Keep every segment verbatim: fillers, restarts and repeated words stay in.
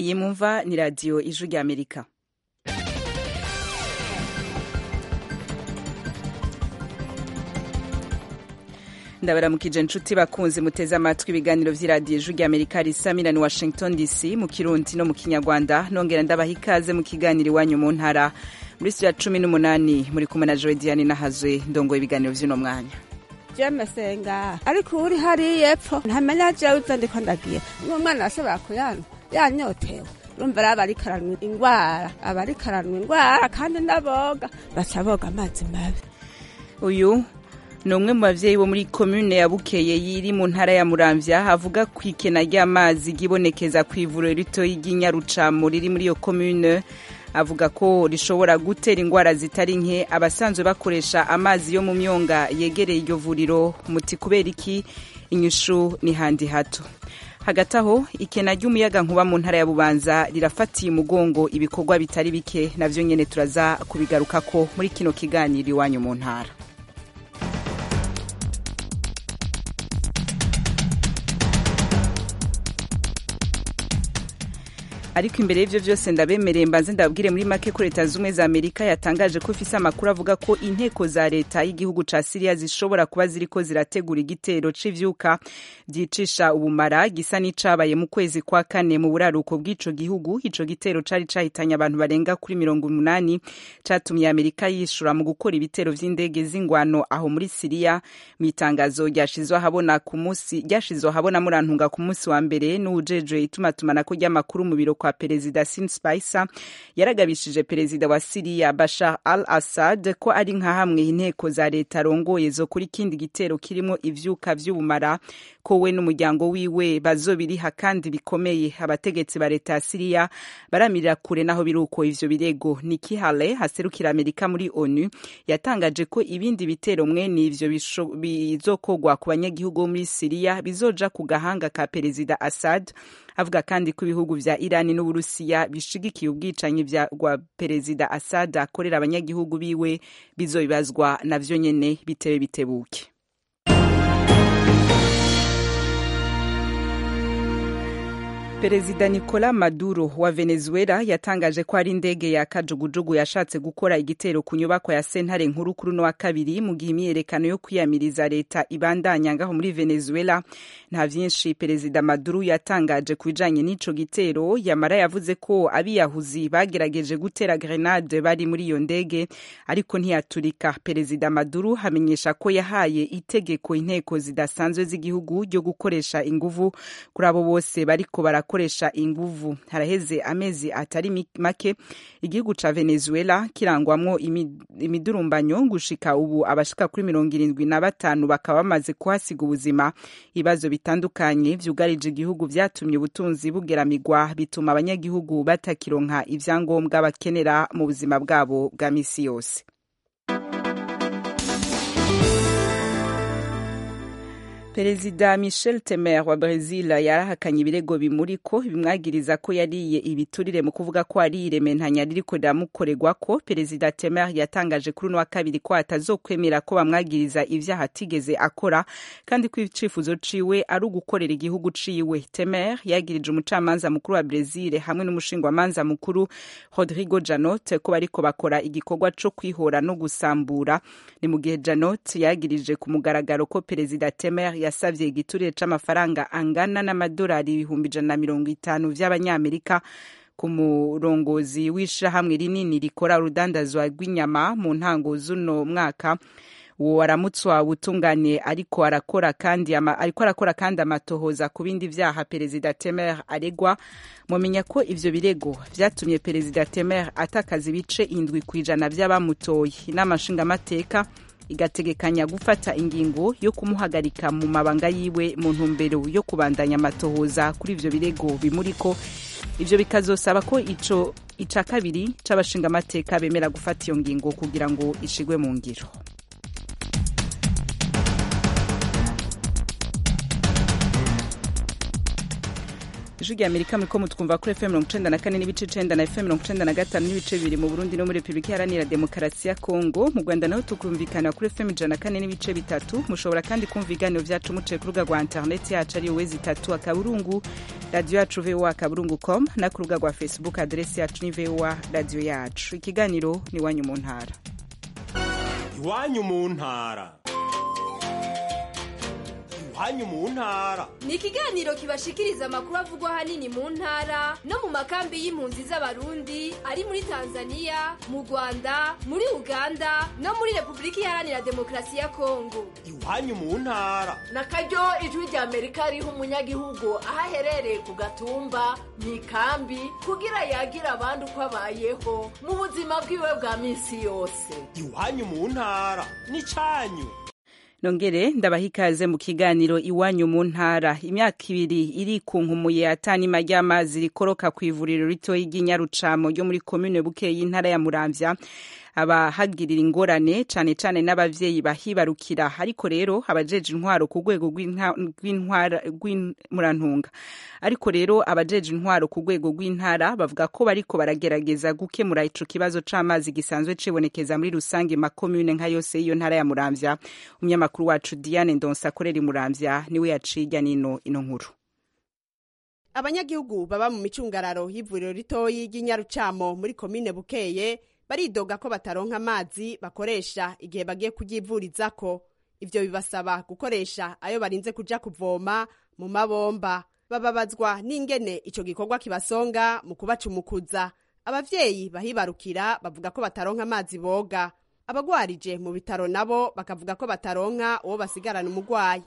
iyi mumva ni radiyo ijwi ry'Amerika. ndabaramukije inshuti bakunzi muteze amatwi ibiganiro vy'iradiyo ijwi ry'Amerika risamira ni Washington D C mu Kirundi no mu Kinyarwanda. Nongera ndabaha ikaze mu kiganiro iwanyu mu ntara muri studio ya cumi n'umunani muri kumwe na Joy Diane Nahazwe ndongoye ibiganiro vy'uno mwanya. Jeme senga ariko uri hari yepfo ntamenya je uza ndiko ndagiye umwana ashobora kuyana yanyotewe urumva raba ari karanwa ingwara abari karanwa ingwara kandi ndaboga baca boga amazi mabi. Uyu ni umwe mu bavyeyi bo muri commune ya Bukeye yiri mu ntara ya Muramvya avuga kwikena ry'amazi gibonekeza kw'ivuriro ritoyi ry'Inyarucamo riri muri iyo commune. Avuga ko rishobora gutera ingwara zitari nke abasanzwe bakoresha amazi yo mu myonga yegereye iryo vuriro. Muti kubera iki? Inyishu ni handi hato. Hagati aho ikena ry'umuyaga nkuba mu ntara ya Bubanza rirafatiye umugongo ibikorwa bitari bike, navyo nyene turaza kubigarukako muri kino kiganiro iwanyu mu ntara. Ariko imbere y'ivyo vyose ndabemereye mbanze ndabwire muri make ko Leta z'Ubumwe za Amerika yatangaje ko ifise amakuru avuga ko inteko za leta y'igihugu ca Syria zishobora kuba ziriko zirategura igitero c'ivyuka vyicisha ubumara gisa n'icabaye mu kwezi kwa kane mu buraruko bw'ico gihugu. Ico gitero cari cahitanye abantu barenga kuri mirongo umunani, catumye Amerika yishura mu gukora ibitero vy'indege z'ingwano aho muri Syria. Mitangazo ryashizwe habona ku munsi ryashizwe habona murantunga ku munsi wa mbere n'ujejwe itumatumana ko ry'amakuru mu biro kwa Perezida Sin Spicer yaragabishije Perezida wa Syria Bashar al-Assad ko ari nka hamwe inteko za leta rongoye zo kuri kindi gitero kirimo ivyuka vy'ubumara ko we n'umuryango wiwe bazobiriha kandi bikomeye. Abategetsi ba leta ya Syria baramirira kure naho biruko ivyo birego. Nikki Haley haserukira Amerika muri ONU yatangaje ko ibindi bitero mwene ivyo bizokogwa ku banyagihugu muri Syria bizoja ku gahanga ka Perezida Assad. Avuga kandi ko ibihugu vya Irani n'Uburusiya bishigikiye ubwicanyi vya gwa Perezida Assad akorera abanyagihugu biwe bizobibazwa navyo nyene bitewe bitebuke. Perezida Nicolas Maduro wa Venezuela yatangaje ko ari indege ya kajugujugu yashatse gukora igitero ku nyubako ya sentare nkuru kuri no wa kabiri mu gihe imyerekano yo kwiyamiriza leta ibandanya ngaho muri Venezuela. Nta vyinshi Perezida Maduro yatangaje kubijanye n'ico gitero, yamara yavuze ko abiyahuzi bagerageje gutera grenade bari muri iyo ndege ariko ntiyaturika. Perezida Maduro hamenyesha ko yahaye itegeko inteko zidasanzwe z'igihugu ryo gukoresha inguvu kuri abo bose bariko bara koresha inguvu. Haraheze amezi atari make igihugu ca Venezuela kirangwamwo imidurumbanyo gushika ubu abashika kuri mirongo irindwi na batanu bakaba bamaze kuhasiga ubuzima. Ibibazo bitandukanye vyugarije igihugu vyatumye ubutunzi bugeramigwa bituma abanyagihugu batakironka ivyangombwa bakenera mu buzima bwabo bwa misi yose. Perezida Michel Temer wa Brazil yarahakanye ibirego bimuriko bimwagiriza ko yariye ibiturire mu kuvuga ko ari irementanya ririko riramukorerwa ko. Perezida Temer yatangaje kuri no wa kabiri ko atazokwemera ko bamwagiriza ivyaha atigeze akora kandi ko icifuzo ciwe ari ugukorera igihugu ciwe. Temer yagirije umucamanza mukuru wa Brazil hamwe n'umushingwamanza mukuru Rodrigo Janot ko bariko bakora igikorwa co kwihora no gusambura. Ni mu gihe Janot yagirije ku mugaragaro ko Perezida Temer yasavye igiturire c'amafaranga angana n'amadolari ibihumbi ijana na mirongo itanu vy'abanyamerika ku murongozi w'ishirahamwe rinini rikora urudandazwa rw'inyama mu ntango z'uno mwaka. Uwo aramutswa ubutungane ariko arakora kandi ama, ariko arakora kandi amatohoza ku bindi vyaha Perezida Temer aregwa. Mumenya ko ivyo birego vyatumye Perezida Temer atakaza ibice indwi kwijana vy'abamutoye. Inama nshingamateka igategekanya gufata ingingo yo kumuhagarika mu mabanga yiwe mu ntumbero yo kubandanya amatohoza kuri ivyo birego bimuriko. Ivyo bikazosaba ko ico ica kabiri c'abashinga amateka bemera gufata iyo ngingo kugira ngo ishigwe mu ngiro. ijwi rya Amerika muriko mutwumva kuri F M mirongo icenda na kane n'ibice icenda na F M mirongo icenda na gatanu n'ibice bibiri mu Burundi no muri Republika Iharanira Demokarasi ya Kongo. Mu Rwanda naho tukumvikana kuri F M ijana na kane n'ibice bitatu. Mushobora kandi kumva ibiganiro vyacu muciye ku rubuga rwa internet yacu ari wezi itatu akaburungu radio yacu v o a akaburungu com na ku rubuga rwa Facebook adresse yacu ni v o a radio yacu. Ikiganiro ni Iwanyu mu ntara. Iwanyu mu ntara. Iwanyu mu ntara ni ikiganiro kibashikiriza amakuru avugwa hanini mu ntara no mu makambi y'impunzi z'abarundi ari muri Tanzania, mu Rwanda, muri Uganda no muri Republika Iharanira Demokarasi ya Kongo. Iwanyu mu ntara na karyo ijwi rya Amerika riha umunyagihugu aho aherereye ku gatumba mu ikambi kugira yagira abandi uko abayeho mu buzima bwiwe bwa minsi yose. Iwanyu mu ntara ni canyu. Nongere ndabahikaze mu kiganiro Iwanyu mu ntara. Imyaka ibiri iri ku nkumuye atani majyamazi rikoroka ku ivuriro rito y'Inyarucamo ryo muri commune Bukeye y'intara ya Muramvya abahagirira ingorane cane cane n'abavyeyi bahibarukira, ariko rero abajeje intwaro ku rwego rw'intwara rw'Murantunga ariko rero abajeje intwaro ku rwego rw'intara bavuga ko bariko baragerageza gukemura ico kibazo c'amazi gisanzwe cibonekeza muri rusange ma commune nka yose y'iyo ntara ya Muramvya. Umunyamakuru wacu Diane Ndonsa akorera i Muramvya niwe yaciga nino ino nkuru. Abanyagihugu baba mu micungararo y'ivuriro ritoyi y'Inyarucamo muri commune Bukeye baridoga ko bataronka amazi bakoresha igihe bagiye kuyivurizako. Ivyo bibasaba gukoresha ayo barinze kuja kuvoma mu mabomba. Bababazwa n'ingene ico gikorwa kibasonga mu kubacumukuza. Abavyeyi bahibarukira bavuga ko bataronka amazi boga. Abagwarije mu bitaro nabo bakavuga ko bataronka uwo basigarana umugwayi.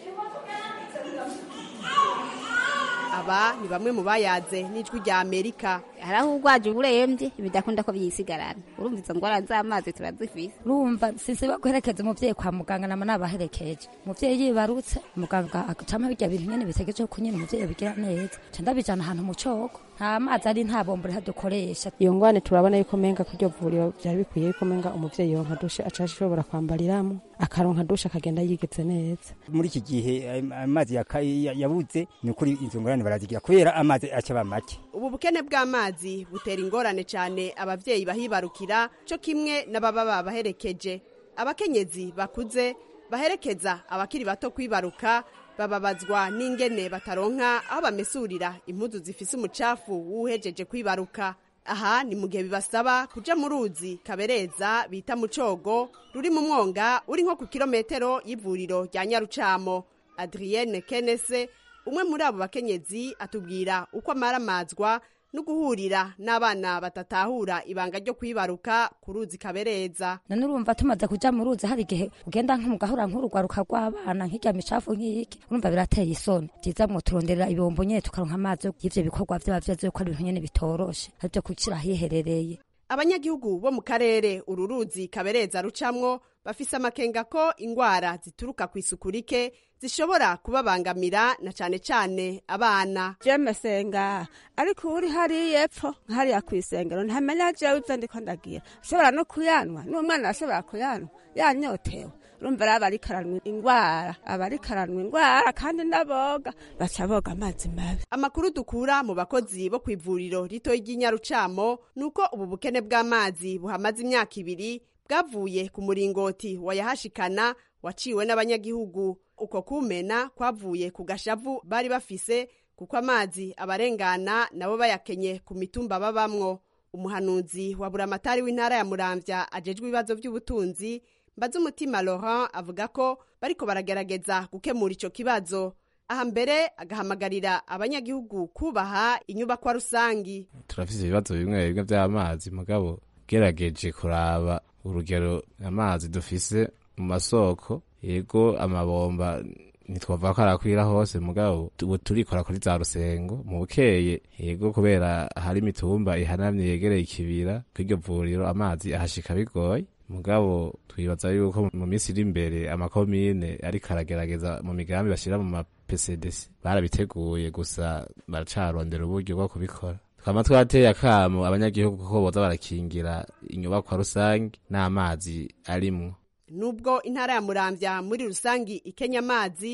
Aba ni bamwe mu bayaze n'ijwi rya Amerika. Haraho ugwaje uremvye bidakunda ko byisigarana. Urumva izo ngwara z'amazi turazifise. Urumva sisi baguherekeza umuvyeyi kwa muganga nama nabaherekeje. Umuvyeyi yibarutse muganga akacama bijya bintu nyene bitegeje ko nyene umuvyeyi bigira neza. Candabijana ahantu mu coko. Nta mazi ari nta bombore hadukoresha. Iyo ngwane turabona yuko menga kuryo vuriro byari bikwiye yuko menga umuvyeyi yonka dushe acashobora kwambariramo akaronka dushe akagenda yigeze neza. Muri iki gihe amazi yabuze ni ukuri izo ngorane barazigira kubera amazi acaba make. Ubu bukene bw'amazi butera ingorane cyane abavyeyi bahibarukira cyo kimwe n'ababa babaherekeje. Abakenyezi bakuze baherekeza abakiri bato kwibaruka bababazwa n'ingene bataronka aho bamesurira impuzu zifise umucafu wuhejeje kwibaruka. Aha ni mu gihe bibasaba kuja mu ruzi kabereza bita mu cogo ruri mu mwonga uri nko ku kilometero y'ivuriro rya Nyarucamo. Adrienne Kenese umwe muri abo bakenyezi atubwira uko amaramazwa no guhurira n'abana batatahura ibanga ryo kwibaruka ku ruzi kabereza. None urumva tumaze kuja mu ruzi hari gihe ugenda nk'umugahura nk'urugwaruka rw'abana nk'ijya micafu nk'iki urumva birateye isoni. Byiza mu turonderera ibombo nyene tukaronka amazi y'ivyo bikorwa vy'abavyeyi ko ari ibintu nyene bitoroshe aribyo kukira hiherereye. Abanyagihugu bo mu karere uru ruzi kabereza rucamwo bafise amakenga ko ingwara zituruka ku isuku rike zishobora kubabangamira na cane cane abana. Jeme senga ariko uri hari yepfo hari yakwisengero ntamenya je uza ndiko ndagira shobora no kuyanwa n'umwana ashobora kuyanwa yanyotewe. Urumva raba ari karanwa ingwara abari karanwa ingwara kandi naboga baca boga amazi mabi. Amakuru dukura mu bakozi bo kwivuriro rito y'Inyarucamo nuko ubu bukene bw'amazi buhamaze imyaka ibiri bwavuye ku muringoti wayahashikana waciwe n'abanyagihugu. Uko kumena kwavuye ku gashavu bari bafise kuko amazi abarengana nabo bayakenye ku mitumba babamwo. Umuhanuzi wa buramatari w'intara ya Muramvya ajejwe ibibazo by'ubutunzi Mbazumutima Laurent avuga ko bariko baragerageza gukemura ico kibazo. Aha mbere agahamagarira abanyagihugu kubaha inyubakwa rusangi. Turafise ibibazo bimwe bimwe by'amazi mugabo gerageje kuraba urugero amazi dufise mu masoko yego amabomba nitwavuga ko arakwira hose mugabo ubu turikora kuri za Rusengo mu Bukeye yego kubera hari imitumba ihanamye yegereye ikibira kw'iryo vuriro amazi ahashika bigoye mugabo twibaza yuko mu minsi iri imbere amakomine ariko aragerageza mu migambi bashira mu ma P C D C barabiteguye gusa baracarondera uburyo bwo kubikora. Twama twateye akamo abanyagihugu ko boza barakingira inyubakwa rusangi n'amazi arimwo. Nubwo intara ya Muramvya muri rusangi ikenya amazi,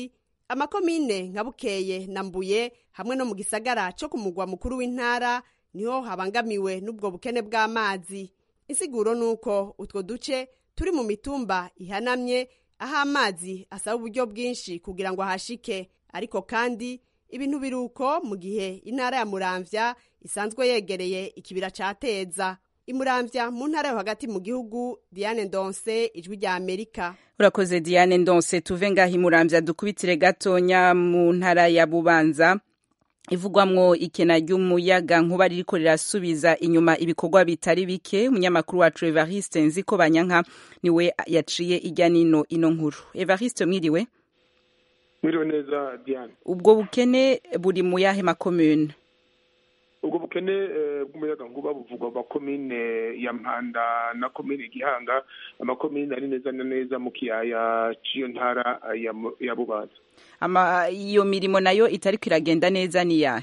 amakomine nka Bukeye na Mbuye hamwe no mu gisagara cyo ku mugwa mukuru w'intara niho habangamiwe n'ubwo bukene bw'amazi. Insiguro nuko utwo duce turi mu mitumba ihanamye aho amazi asaba uburyo bwinshi kugira ngo ahashike, ariko kandi ibintu biruko mu gihe intara ya Muramvya isanzwe yegereye ikibira ca Teza. Imuramvya mu ntara yo hagati mu gihugu, Diane Ndonse, Ijwi rya Amerika. Urakoze Diane Ndonse. Tuve ngaho Imuramvya dukubitire gatonya mu ntara ya Bubanza ivugwamwo ikena ry'umuyaga nkuba ririko rirasubiza inyuma ibikorwa bitari bike. Umunyamakuru wacu Evariste Nziko Banyanka niwe yaciye ijya nino ino nkuru. Evariste, mwiriwe? Mwiriwe neza Diane. Ubwo bukene buri mu yahe makomune? Ubwo bukene bw'umuyaga nkuba buvugwa mu komine ya Mpanda na komine Gihanga, amakomine ari neza na neza mu kiyaya c'iyo ntara ya, ya Bubanza. Ama iyo mirimo nayo itari kiragenda neza ni yahe?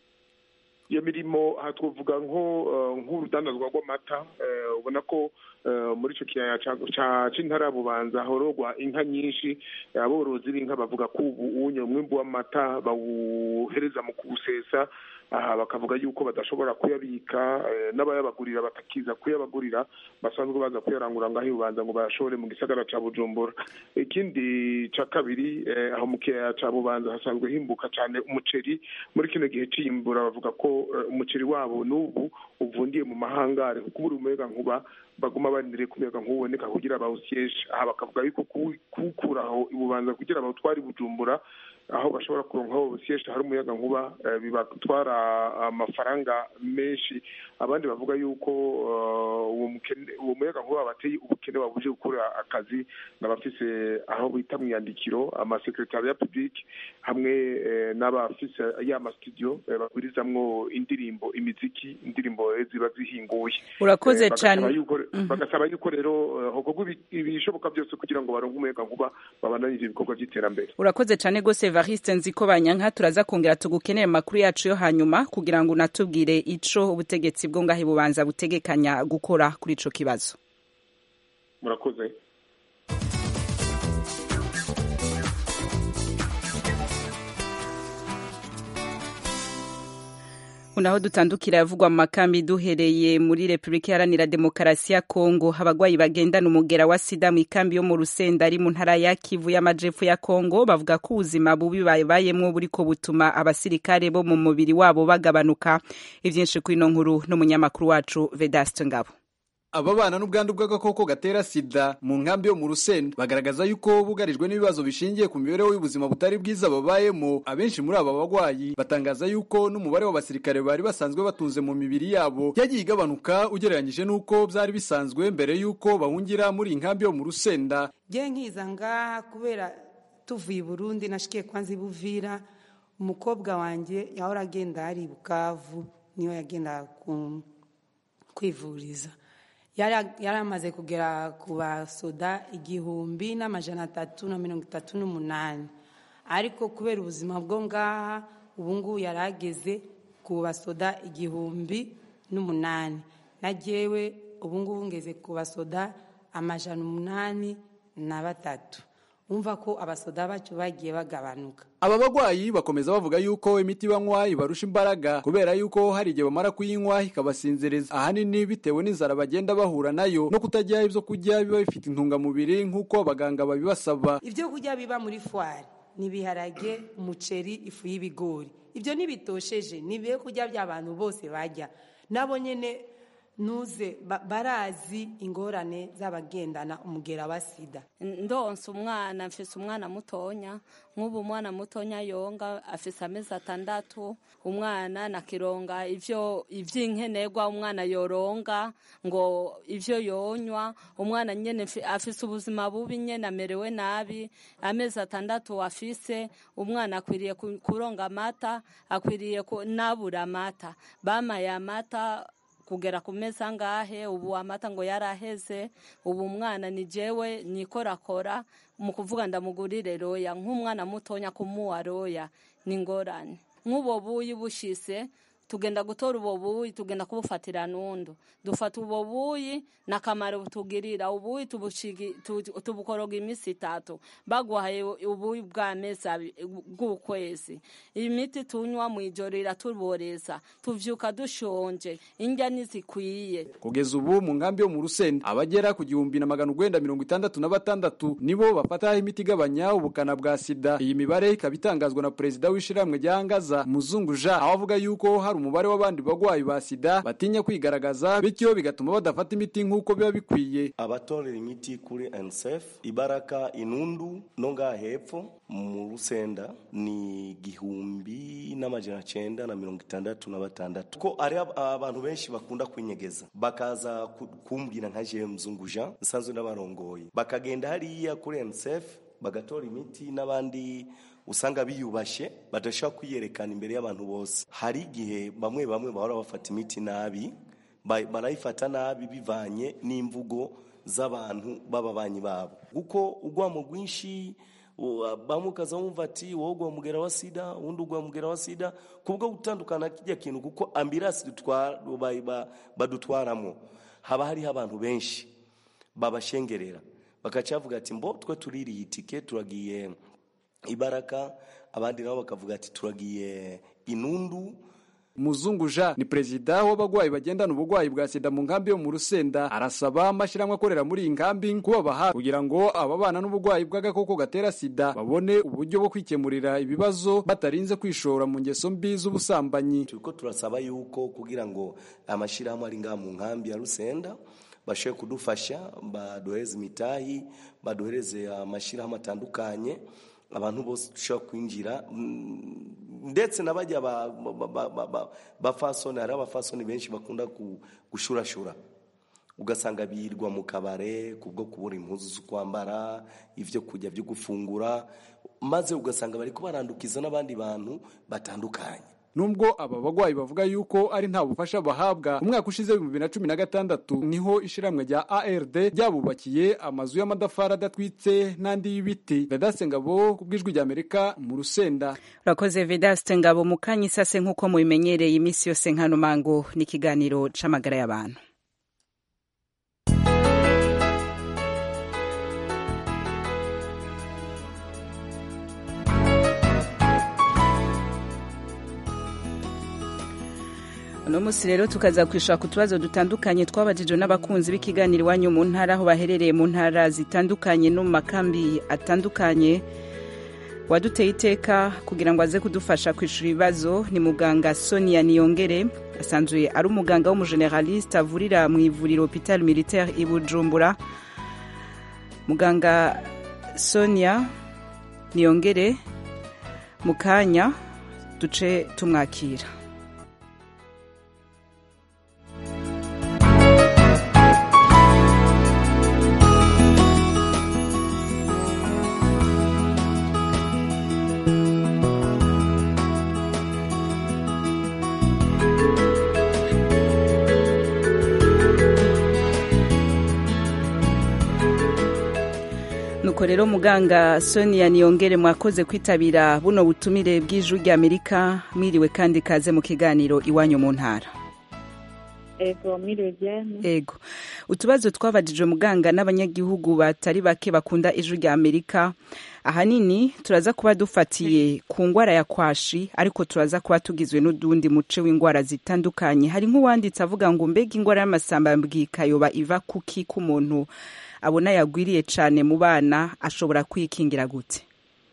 Iyo mirimo hatwovuga nko nk'urudandazwa rw'amata, ubona ko muri ico kiyaya ca c'intara ya Bubanza horogwa inka nyinshi. Aborozi b'inka bavuga ko ubu unyo umwimbu w'amata bawuhereza mu kuwusesa, aha bakavuga yuko badashobora kuyabika, n'abayabagurira batakiza kuyabagurira, basanzwe baza kuyarangura ngaho Bubanza ngo bashore mu gisagara ca Bujumbura. Ikindi ca kabiri, aho mu kiyaya ca Bubanza hasanzwe himbuka cyane umuceri. Muri kino gihe c'iyimbura bavuga ko umuceri wabo n'ubu uvundiye mu mahangare kuko buri umuyaga nkuba baguma bandire kumyaga nkuboneka kugira bawusyeshe. Aha bakavuga yuko kukuraho Bubanza kugira bawutwari Bujumbura aho bashobora kuronka aho busyeshe hari umuyaga nkuba bibatwara amafaranga menshi. Abandi bavuga yuko uwo mukene uwo muyaga nkuba bateye ubukene babuje gukora akazi n'abafise aho bita mu yandikiro amasekretariat public hamwe n'abafise ya ma studio bagurizamwo indirimbo imiziki indirimbo ziba zihinguye. Urakoze cyane. Bagasaba yuko rero hokogwa ibishoboka byose kugira ngo baronke umuyaga nkuba babananije ibikorwa by'iterambere. Urakoze cyane gose Evariste Nziko Banyanka. Turaza kongera tugukeneye makuru yacu yo hanyuma kugira ngo natubwire ico ubutegetsi bwo ngahe Bubanza butegekanya gukora kuri ico kibazo. Murakoze. Unaho dutandukira yavugwa mu makambi duhereye muri Republika Iharanira Demokarasi ya Kongo. Abagwayi bagendana umugera wa sida mu ikambi yo mu Rusenda ari mu ntara ya Kivu y'Amajepfo ya Kongo bavuga ko ubuzima bubi babayemwo buriko butuma abasirikare bo mu mubiri wabo bagabanuka. Ivyinshi kwino nkuru n'umunyamakuru wacu Vedaste Ngabo. Ababana n'ubwandu bw'agakoko gatera sida mu nkambi yo mu Rusenda bagaragaza yuko bugarijwe n'ibibazo bishingiye ku mibereho y'ubuzima butari bwiza babayemo. Abenshi muri aba bagwayi batangaza yuko n'umubare w'abasirikare bari basanzwe batunze mu mibiri yabo yagiye igabanuka ugereranyije n'uko byari bisanzwe mbere yuko bahungira muri inkambi yo mu Rusenda. Je nkiza ngaha kubera tuvuye i Burundi nashikiye kwanza Buvira, umukobwa wanje yahora agenda ari Bukavu niyo yagenda kwivuriza. Yari amaze kugera ku basoda igihumbi n'amajana atatu na mirongo itatu n'umunani, ariko kubera ubuzima bwo ngaha ubu ngubu yarageze ku basoda igihumbi n'umunani. Najewe ubu ngubu ngeze ku basoda amajana umunani na batatu. Umva ko abasoda bacu bagiye bagabanuka. Aba bagwayi bakomeza bavuga yuko imiti banywa ibarusha imbaraga kubera yuko hari igihe bamara kuyinywa ikabasinzereza, ahanini bitewe n'inzara bagenda bahura nayo no kutajya ibyo kurya biba bifite intungamubiri nk'uko abaganga babibasaba. Ibyo kurya biba muri foire nibiharage, umuceri, ifu y'ibigori, ibyo nibitosheje nibiye kurya by'abantu bose bajya. Nabo nyene nuze barazi ingorane z'abagendana umugera wa sida. Ndonse umwana mfise umwana mutonya, nk'ubu umwana mutonya yonga afise amezi atandatu, umwana nakironga ivyo ivy'inkenerwa umwana yoronga ngo ivyo yonywa. Umwana nyene afise ubuzima bubi nyene amerewe nabi, amezi atandatu afise. Umwana akwiriye kuronga amata, akwiriye nabura amata, bamaye amata kugera ku meza ngahe, ubu amata ngo yaraheze. Ubu umwana ni jewe nikorakora mu kuvuga ndamugurire roya, nk'umwana mutonya kumuwa roya ni ngorane. Nk'ubo buyi bushise tugenda gutora ubwo buyi tugenda kubufatira nundu dufata ubwo buyi nakamaro tugirira ubuyi tubushigi tubukoroga imisi itatu bagwaye ubuyi bwa mesa bw'ukwezi imiti tunywa mu ijoro iratuboreza tuvyuka dushonje indya nizikwiye. Kugeza ubu mu nkambi yo mu Rusenda abagera ku gihumbi na magana urwenda mirongo itandatu na batandatu nibo bafata imiti igabanya ubukana bwa sida. Iyi mibare ikaba itangazwa na perezida w'ishiramwe ryangaza Muzungu Jean aho avuga yuko hari umubare w'abandi bagwayi ba sida batinya kwigaragaza bityo bigatuma badafata imiti nk'uko biba bikwiye. Abatorera imiti kuri N S F Ibaraka Inundu nonga hepfo mu Rusenda ni gihumbi n'amajana cenda na mirongo itandatu na batandatu ko ari abantu benshi bakunda kwinyegeza bakaza kumbwira nka je Muzungu Jean nsanzwe n'abarongoye bakagenda hariya kuri N S F bagatora imiti n'abandi usanga biyubashe badashaka kwiyerekana imbere y'abantu bose. Hari igihe bamwe bamwe bahora bafata imiti nabi barayifata nabi bivanye n'imvugo z'abantu bababanyi babo uko ugwa mu gwinshi bamukaza wumva ati wowe mugera wa sida undi ugwa mugera wa sida kubwo gutandukana kijya kintu kuko ambulance dutwara badutwaramo haba hari abantu benshi babashengerera bakacavuga ati mbo twe turiri itike turagiye Ibaraka abandi nabo bakavuga ati turagiye Inundu. Muzungu Jean ni perezida w'abagwayi bagendana ubugwayi bwa sida mu nkambi yo mu Rusenda arasaba amashiramwe akorera muri inkambi kubabaha kugira ngo ababana n'ubugwayi bw'agakoko gatera sida babone uburyo bwo kwikemurira ibibazo batarinze kwishora mu ngeso mbi z'ubusambanyi. Turiko turasaba yuko kugira ngo amashiramwe ari nga mu nkambi ya Rusenda bashe kudufasha baduhereze imitahi baduhereze amashirahamwe atandukanye abantu bose dushaka kwinjira ndetse nabajya bafasoni hari abafasoni benshi bakunda gushurashura ugasanga birwa mu kabare kubwo kubura impuzu zo kwambara ivyo kujya byo gufungura maze ugasanga bari kubarandukiza n'abandi bantu batandukanye. Nubwo aba bagwayi bavuga yuko ari nta bufasha bahabwa umwaka ushize mu bibiri na cumi na gatandatu niho ishiramwe rya A R D ryabubakiye amazu y'amadafari adatwitse n'andi y'ibiti. Vedaste Ngabo kubwijwi rya Amerika mu Rusenda. Urakoze Vedaste Ngabo mukanyisase nkuko mubimenyereye imisi yose nkano mango ni kiganiro c'amagara y'abantu. No musi rero tukaza kwishura ku tubazo dutandukanye twabajijwe n'abakunzi b'ikiganiro wanyu mu ntara aho baherereye mu ntara zitandukanye no mu makambi atandukanye. Waduteye iteka kugira ngo aze kudufasha kwishura ibibazo ni muganga Sonia Niyongere asanzwe ari umuganga w'umugeneraliste avurira mu ivuriro Hôpital Militaire i Bujumbura. Muganga Sonia Niyongere mukanya duce tumwakira. Nuko rero muganga Sonia Niyongere mwakoze kwitabira buno butumire bw'ijwi rya Amerika mwiriwe kandi kaze mu kiganiro iwanyu mu ntara. Ego mwiriwe cyane. Ego. Utubazo twabajijwe muganga n'abanyagihugu batari bake bakunda ijwi rya Amerika. Ahanini turaza kuba dufatiye ku ngwara ya kwashi ariko turaza kuba tugizwe n'udundi muce w'ingwara zitandukanye. Hari nk'uwanditse avuga ngo mbega ingwara y'amasamba mbwika yoba iva kuki ku muntu abona yagwiriye cyane mu bana ashobora kwikingira gute?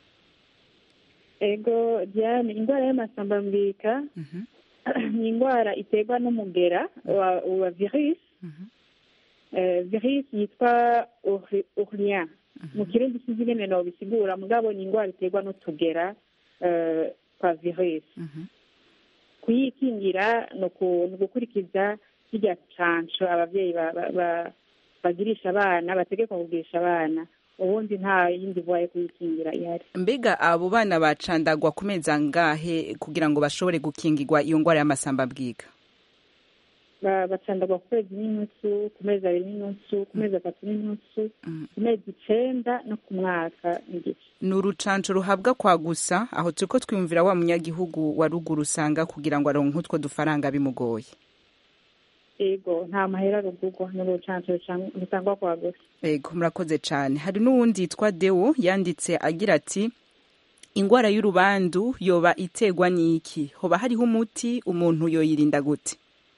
Ego Diane, ingwara y'amasamba mbwika ni ingwara iterwa n'umugera wa, wa virus uh, virus yitwa Ourien mu kirundi sinzi ingene no bisigura mugabo ni ingwara iterwa n'utugera uh, kwa virus kuyikingira no gukurikiza kijya canco abavyeyi ba, ba, ba bagirisha abana bategeka kugirisha abana ubundi nta yindi voye kuyikingira ihari. Mbega abo bana bacandagwa kumeza ngahe kugira ngo bashobore gukingirwa iyo ngwara y'amasamba bwiga? ba- bacandagwa ku kwezi n'inusu ku mezi abiri n'inusu ku mezi atatu n'inusu ku mezi icenda no ku mwaka n'igice. ni urucanco ruhabwa kwa gusa aho turiko twiyumvira wa munyagihugu wa ruguru usanga kugira ngo aronke utwo dufaranga bimugoye. Ego nta mahera rugurwa ni urucanco rucan- rutangwa kwa gusa. Ego murakoze cane. Hari n'uwundi yitwa Deo yanditse agira ati ingwara y'urubandu yoba itegwa n'iki? Hoba hariho umuti umuntu yoyirinda gute?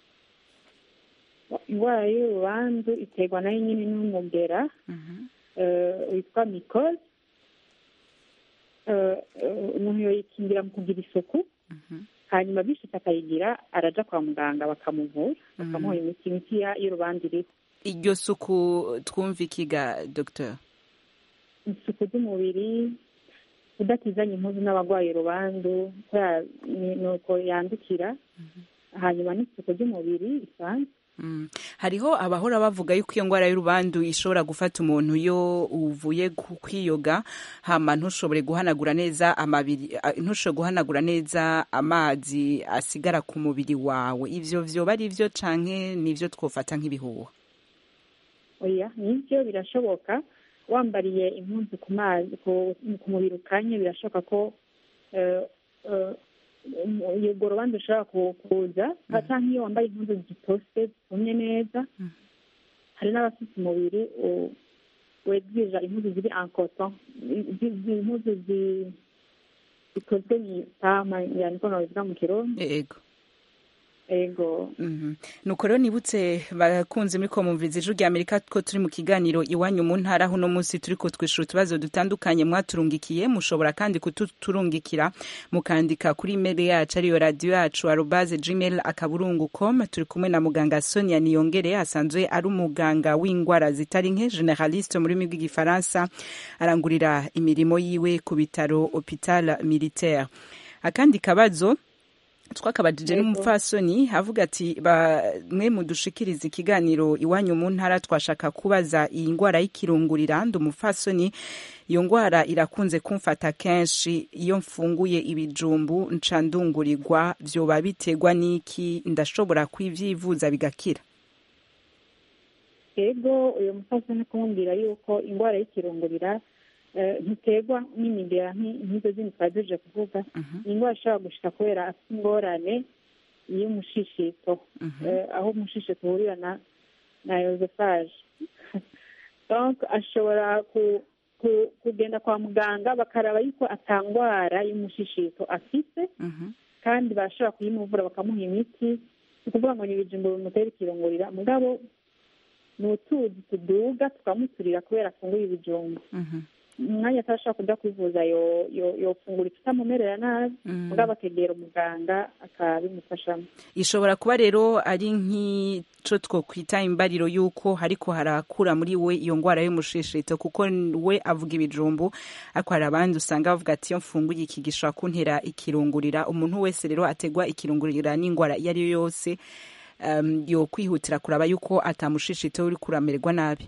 Ingwara y'urubandu iterwa nayo nyine n'umugera eh, witwa mikoze. Eh, eh, umuntu yoyikingira mu kugira isuku hanyuma bishitse akayigira araja kwa muganga bakamuvura bakamuha imiti imiti ya- y'urubandu iriho. Iryo suku twumva ikiga Docteur? Isuku ry'umubiri kudatizanya impuzu n'abagwaye urubandu kubera ni- nuko yandukira hanyuma n'isuku ry'umubiri isanzwe. Mm. Hariho abahora bavuga yuko iyo ngwara y'urubandu ishobora gufata umuntu iyo uvuye ku- kwiyoga hama ntushobore guhanagura neza amabiri a- ntushobore guhanagura neza amazi asigara ku mubiri wawe. Ivyo vyoba ari vyo canke nivyo twofata nk'ibihuha? Oya nivyo birashoboka wambariye impuzu ku mazi ku ku mubiri ukanye birashoboka ko eh, eh, um, urwo rubanza ushobora ku- kuza canke iyo wambaye impuzu zitose zumye neza. Hari n'abafite umubiri u- wegwija impuzu ziri en coton i- zi- zi- impuzu zi- zikozwe mw'ipama niko nobivuga mu kirundi. Ego. Ego. Mhm. Nuko rero nibutse bakunze muri ko mumviza ijwi rya Amerika ko turi mu kiganiro iwanyu mu ntara aho no munsi turi ko twishura utubazo dutandukanye mwaturungikiye. Mushobora kandi kututurungikira mukandika kuri email yacu ariyo radio yacu arobase gmail akaburungu com. Turi kumwe na muganga Sonia Niyongere asanzwe ari umuganga w'ingwara zitari nke generaliste muri rurimi rw'igifaransa arangurira imirimo yiwe ku bitaro Hopital Militaire. Akandi kabazo twakabajije n'umupfasoni avuga ati mwe mudushikiriza ikiganiro iwanyu mu ntara twashaka kubaza iyi ngwara y'ikirungurira ndi umupfasoni iyo ngwara irakunze kumfata kenshi iyo mfunguye ibijumbu nca ndungurirwa vyoba biterwa n'iki ndashobora kwivyivuza bigakira? Ego uyu mupfasoni kumubwira yuko ingwara y'ikirungurira eh, ntiterwa n'imigera nki- nk'izo zindi twazije kuvuga. Iyi ngwara ishobora gushika kubera afite ingorane y'umushishito eh, aho umushishito uhurira na na yozefaje donc ashobora ku, ku, kugenda kwa muganga bakaraba yuko atangwara y'umushishito afise kandi barashobora kuyimuvura bakamuha imiti. Ni ukuvuga ngo ni ibijumbo bimutera ikirungurira mugabo ni utuzi tuduga tukamuturira kubera afunguye ibijumbo. Umwanya atashobora kuja kwivuza yo- yo- yofungura ikitamumerera nabi mugabo akegera umuganga akabimufashamo. Ishobora kuba rero ari nk'ico twokwita imbariro yuko hariko harakura muri we iyo ngwara y'umushishito kuko we avuga ibijumbu ariko hari abandi usanga bavuga ati iyo mfunguye iki gishobora kuntera ikirungurira. Umuntu wese rero ategwa ikirungurira n'ingwara iyo ari yo yose um, yo kwihutira kuraba yuko atamushishito uri kuramererwa nabi.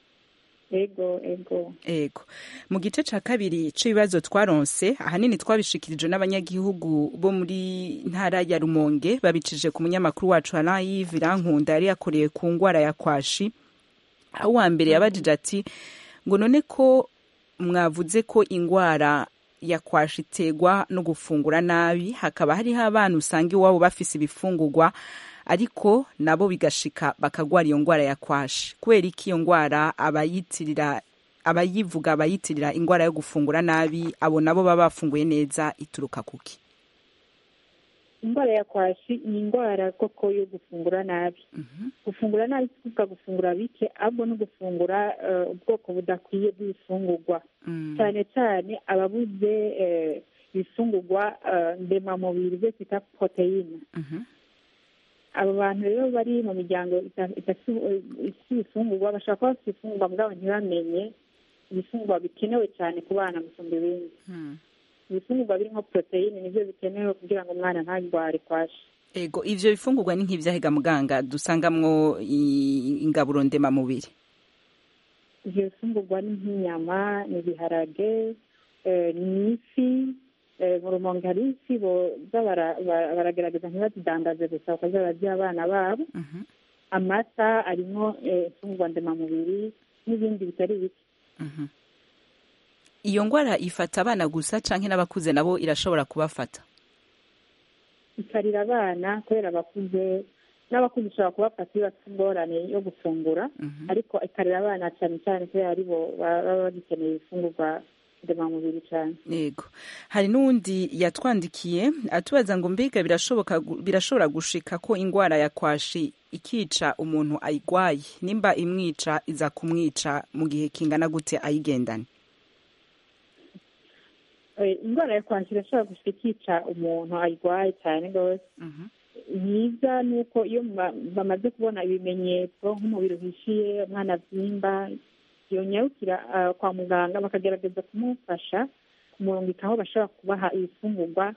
Ego ego Ego. Mu gice ca kabiri c'ibibazo twaronse ahanini twabishikirije n'abanyagihugu bo muri ntara ya Rumonge babicije ku munyamakuru wacu Alain Yves Irankunda yari yakoreye ku ngwara ya kwashi. Aho wa mbere yabajije ati ngo none ko mwavuze ko ingwara ya kwashi iterwa no gufungura nabi hakaba hariho abana usanga iwabo bafise ibifungurwa ariko nabo bigashika bakagwara iyo ngwara ya kwashi. Kubera iki iyo ngwara abayitirira abayivuga abayitirira ingwara yo gufungura nabi abo nabo baba bafunguye neza ituruka kuki? ingwara ya kwashi ni ingwara koko yo gufungura nabi. Gufungura nabi si kuvuga gufungura bike ahubwo no gufungura eh, ubwoko budakwiye bw'ibifungurwa cyane cyane ababuze eh, ibifungurwa eh, ndemamubiri byo twita poroteyine. Abo bantu rero bari mu miryango idafite ibifungurwa bashobora kuba bafite ibifungurwa mugabo ntibamenye ibifungurwa bikenewe cyane ku bana gusumba ibindi. Ibifungurwa birimo poroteyine nivyo bikenewe kugira ngo umwana ntagware kwashi. Ego ivyo bifungurwa ni nk'ivyahega muganga dusangamwo i- ingaburo ndema mubiri. Ivyo bifungurwa ni nk'inyama, ni ibiharage, eh, ni ifi, mu rumonge hari isi boza baragerageza ntibazidandaze gusa bakaza bararya abana babo. Amata arimo imfungurwa ndemamubiri n'ibindi bitari bike. Iyo ngwara ifata abana gusa canke n'abakuze nabo irashobora kubafata? Ikarira abana kubera abakuze n'abakuze ishobora kubafata iyo bafite ingorane yo gufungura, ariko ikarira abana cyane cyane kubera aribo baba bagikeneye ifungurwa ndemamubiri cyane. Yego. Hari n'uwundi yatwandikiye atubaza ngo mbega birashoboka birashobora gushika ko ingwara ya kwashi ikica umuntu ayigwaye, nimba imwica iza kumwica mu gihe kingana gute ayigendane? Ingwara ya kwashi irashobora gushika ikica umuntu ayigwaye cyane rwose. Yiza nuko iyo bamaze kubona ibimenyetso nk'umubiri uhishiye, umwana avyimba, yonyarukira kwa muganga bakagerageza kumufasha kumurungika aho bashobora kubaha ibifungurwa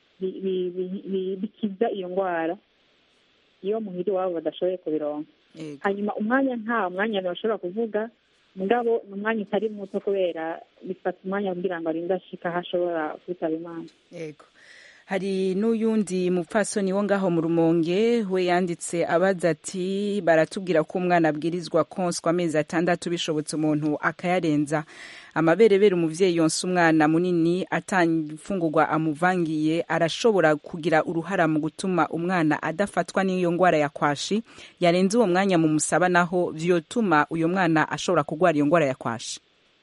bikiza iyo ngwara iyo muhiri wabo badashoboye kubironka. Hanyuma umwanya nta umwanya ntibashobora kuvuga, mugabo ni umwanya utari muto kubera bifata umwanya kugira ngo arinde ashika aho ashobora kwitaba Imana. Yego. Hari n'uyundi mupfasoni wo ngaho mu Rumonge we yanditse abaza ati baratubwira ko umwana abwirizwa konswa amezi atandatu bishobotse umuntu akayarenza amaberebere umuvyeyi yonsa umwana munini atangifungurwa amuvangiye arashobora kugira uruhara mu gutuma umwana adafatwa n'iyo ngwara ya kwashi yarenze uwo mwanya mu musaba naho vyotuma uyo mwana ashobora kugwara iyo ngwara ya kwashi.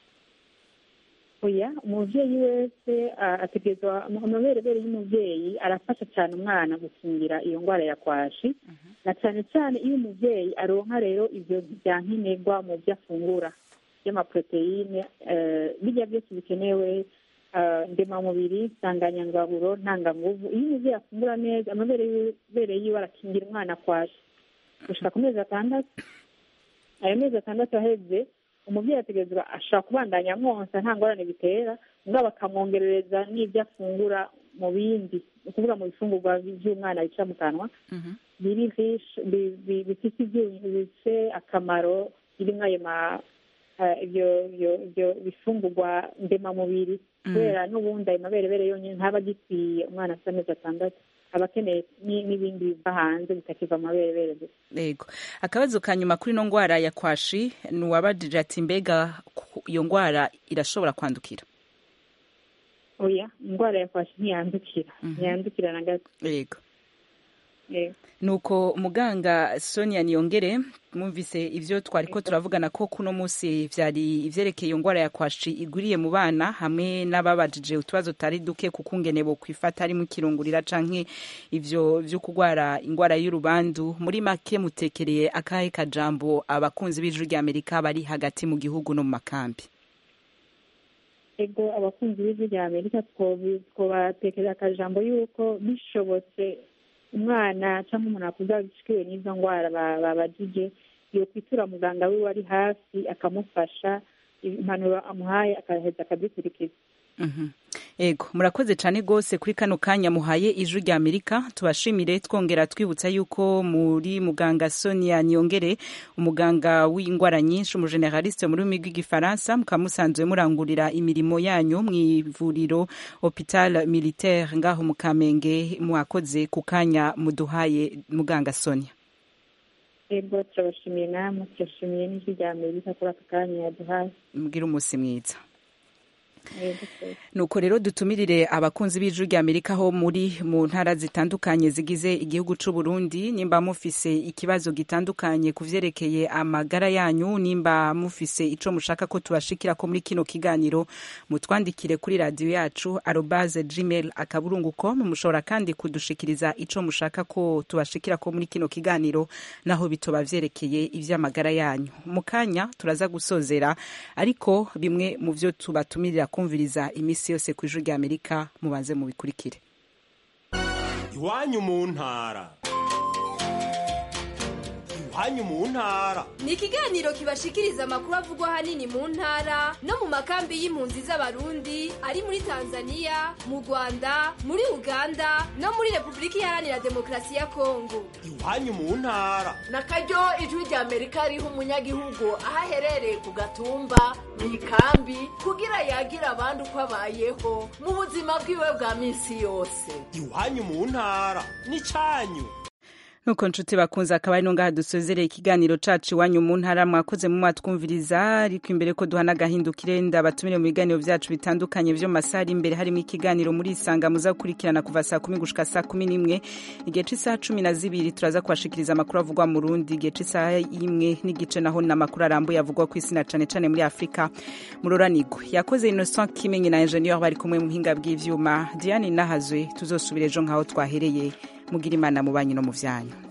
Oya, umuvyeyi wese ategerezwa amaberebere y'umuvyeyi arafasha cyane umwana gukingira iyo ngwara ya kwashi, na cyane cyane iyo umuvyeyi aronka rero ivyo byankenerwa mu byo afungura by'amaproteine, bijya byose bikenewe, ndemamubiri, nsanganyangaburo, ntanganguvu. Iyo umuvyeyi afungura neza amaberebere yiwe arakingira umwana kwashi gushika ku mezi atandatu. Ayo mezi atandatu aheze umuvyeyi ategerezwa ashaka kubandanya mwonsa nta ngorane bitera, mugabo bakamwongerereza n'ibyo afungura mu bindi, ukuvuga mu bifungurwa by'umwana bica mu kanwa biri riche, bifite bifite akamaro, birimwo ayo ibyo bifungurwa ndemamubiri, kubera n'ubundi ayo maberebere yonyine ntaba agikwiye umwana afite amezi atandatu, abakeneye n'ibindi biva hanze bitakiva amaberebere gusa. Yego. Akabazo ka nyuma kuri no ngwara ya kwashi ni wabadije ati mbega iyo ngwara irashobora kwandukira? Oya, ingwara ya kwashi ntiyandukira, ntiyandukira na gato. Yego. Nuko muganga Sonia Niyongere, mwumvise ivyo twariko turavugana ko kuno musi vyari ivyerekeye iyo ngwara ya kwashi iguriye mu bana hamwe n'ababajije utubazo tari duke kukungene bo kwifata ari mu kirungurira canke ivyo vyo kugwara ingwara y'urubandu. Muri make mutekereye akahe kajambo abakunzi b'ijuru rya Amerika bari hagati mu gihugu no mu makambi? Ego, abakunzi b'ijuru rya Amerika twobatekereza akajambo yuko bishobotse umwana cyangwa umuntu akuze abishikiwe n'izo ngwara babajije yokwitura muganga wiwe ari hafi akamufasha, impanuro amuhaye akaheza akazikurikiza. Ego, murakoze cyane gose kuri kano kanya muhaye ijuru rya Amerika. Tubashimire twongera twibutsa yuko muri muganga Sonia Niyongere, umuganga w'ingwara nyinshi, mu generaliste mu rurimi rw'igifaransa, mukamusanzwe murangurira imirimo yanyu mu ivuriro Hôpital Militaire ngaho mu Kamenge. Mwakoze ku kanya muduhaye muganga Sonia. Ego, turabashimiye namwe, turashimiye n'ijuru rya Amerika kuri aka kanya yaduhaye. Mugira umunsi mwiza. Nuko rero dutumirire abakunzi b'ijuru rya Amerika ho muri mu ntara zitandukanye zigize igihugu c'u Burundi, nimba mufise ikibazo gitandukanye kuvyerekeye amagara yanyu, nimba mufise ico mushaka ko tubashikira ko muri kino kiganiro, mutwandikire kuri radio yacu arobase gmail akaburungu point com. Mushobora kandi kudushikiriza ico mushaka ko tubashikira ko muri kino kiganiro naho bitoba vyerekeye ivy'amagara yanyu. Mukanya turaza gusozera, ariko bimwe mu vyo tubatumirira kumviriza imisi yose ku ijuru rya Amerika mubanze mu bikurikire. Iwanyu mu ntara. iwanyu mu ntara ni ikiganiro kibashikiriza amakuru avugwa ahanini mu ntara no mu makambi y'impunzi z'abarundi ari muri Tanzania mu Rwanda muri Uganda no muri Repubulika Iharanira Demokarasi ya Kongo iwanyu mu ntara nakaryo ijwi rya Amerika riha umunyagihugu aho aherereye ku gatumba mu ikambi kugira yagira abandi uko abayeho mu buzima bwiwe bwa minsi yose iwanyu mu ntara ni cyanyu. Nuko nshuti bakunze akaba ari nungaha dusozereye ikiganiro cacu iwanyu mu ntara mwakoze mu mwatwumviriza ariko imbere ko duhana agahindukire ndabatumire mu biganiro byacu bitandukanye vyo masari imbere harimo ikiganiro muri isanga muzakurikirana kuva saa kumi gushika saa kumi n'imwe igihe c'isaha cumi na zibiri turaza kubashikiriza amakuru avugwa mu Burundi igihe c'isaha imwe n'igice naho n'amakuru arambuye avugwa ku isi na cane cane muri Afrika mu Ruranigo yakoze Innocent Kimenyi na Engineer bari kumwe mu buhinga bw'ivyuma Diane Nahazwe tuzosubira ejo nkaho twahereye mugira imana mu banyu no mu vyanyu.